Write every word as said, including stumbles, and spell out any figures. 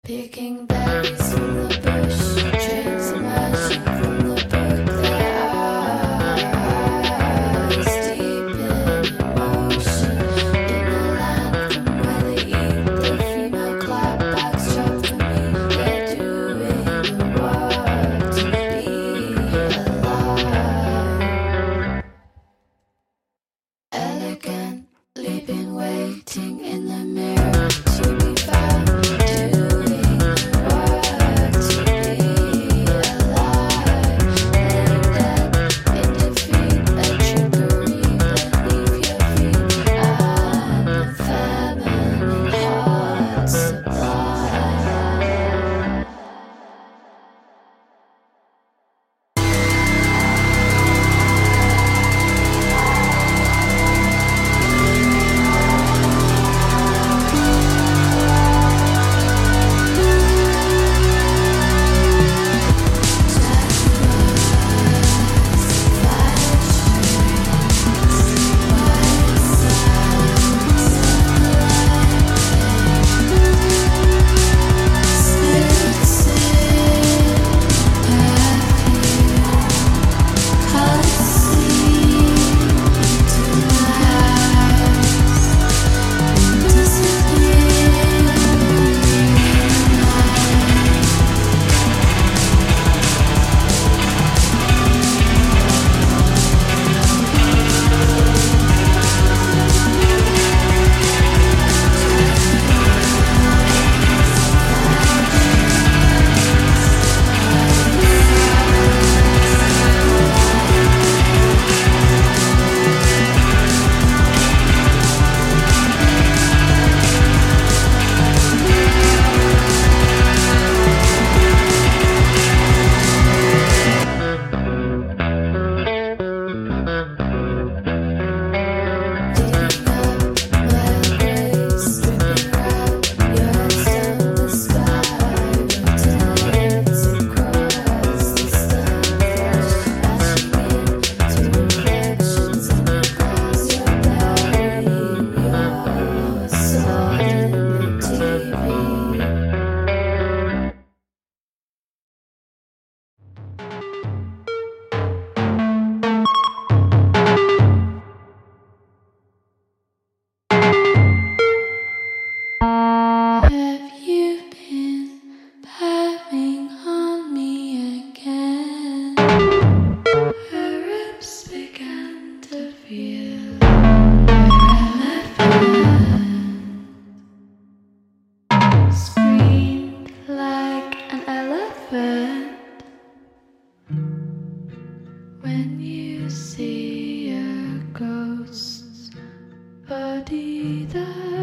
Picking berries from the bush, trains emerging from the brook. Their eyes deep in emotion, in the land from where they eat the female clapbacks chop the meat. They're doing the work to be alive. Elegantly been waiting in the mirror to be found. Have you been patting on me again? Her lips began to feel irrelevant. Screamed like an elephant when you see a ghost's body there.